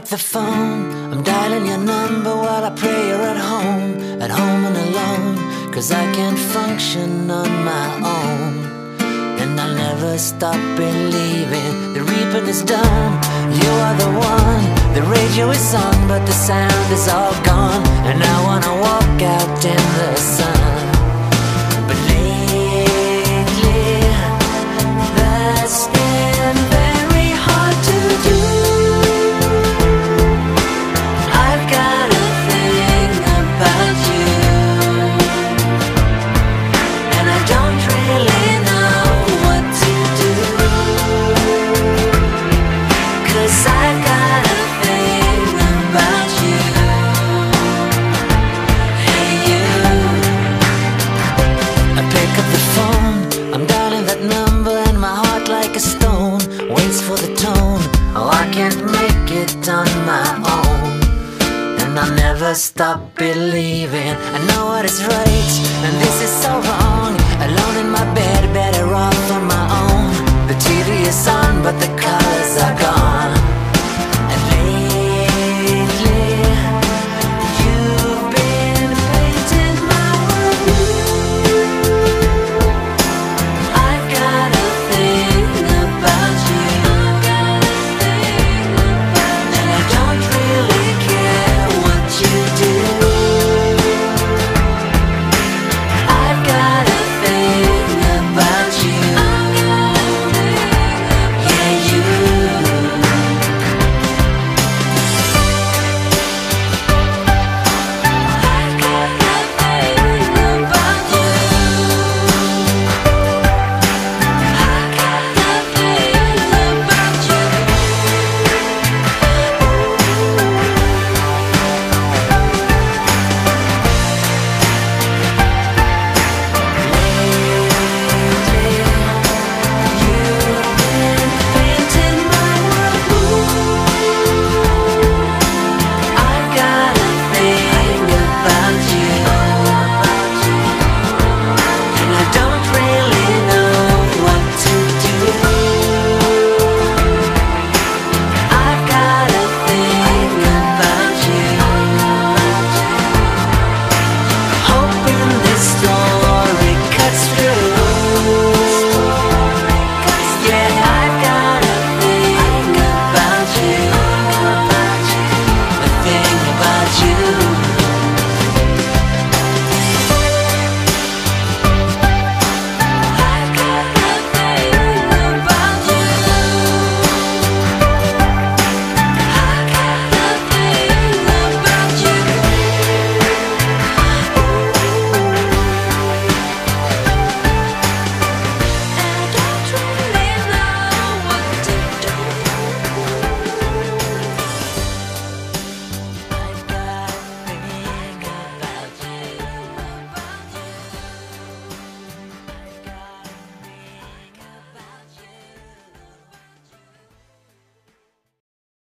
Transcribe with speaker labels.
Speaker 1: up the phone, I'm dialing your number while I pray you're at home and alone. 'Cause I can't function on my own, and I'll never stop believing the reaping is done. You are the one, the radio is on, but the sound is all gone. And I wanna walk out in the sun, but lately that's been very hard to do. I've got a thing about you, and I don't really know what to do. 'Cause I've got a thing about you. Hey you, I pick up the phone, I'm dialing that number, and my heart like a stone waits for the tone. Oh, I can't make it on my own, and I'll never stop believing I know what is right, and this is so wrong. Alone in my bed, better off on my own. The TV is on, but the colors are gone.